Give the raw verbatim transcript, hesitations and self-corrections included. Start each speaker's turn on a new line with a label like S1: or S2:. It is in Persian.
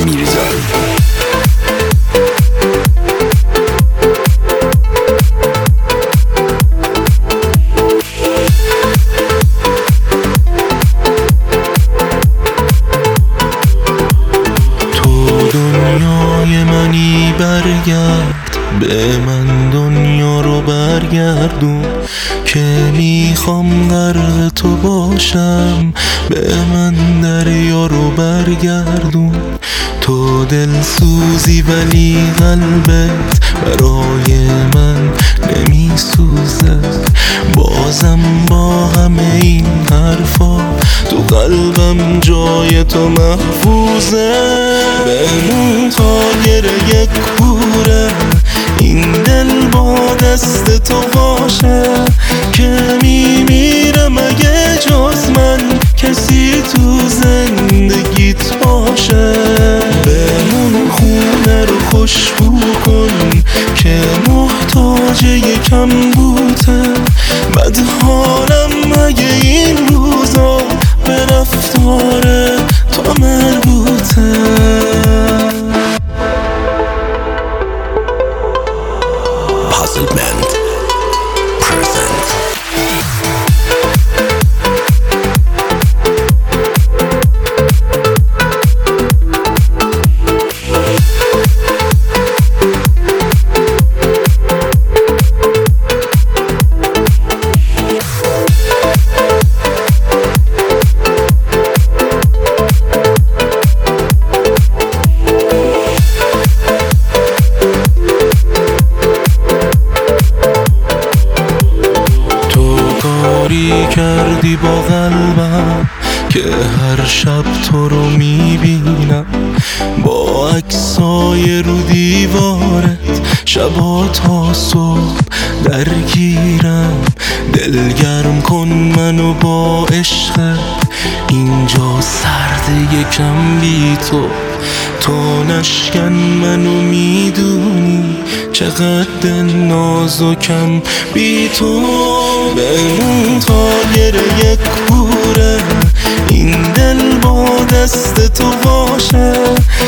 S1: میرزا.
S2: دنیای منی برگرد، به من دنیا رو برگردون که میخوام غرق تو باشم، به من دریا رو برگردون. تو دل سوزی ولی قلبت برای من نمیسوزه، بازم با همه این حرفا تو قلبم جای تو محفوظه. بمون تا گره یک کوره، این دل با دست تو باشه که میمیرم اگه جز من کسی تو زندگیت باشه. بمون خونه رو خوشبو کن که محتاج یکم بوته، بد حالم اگه این روزا به رفتار تو مربوطه.
S1: Puzzle Band present.
S2: کردی با قلبم که هر شب تو رو میبینم، با عکسای رو دیوارت شبا تا صبح درگیرم. دلگرم کن منو با عشقت، اینجا سرد یکم بی تو. تو نشکن منو میدونی چقدر نازکم بی تو. بمون تا گره یک کوره، این دل با دست تو باشه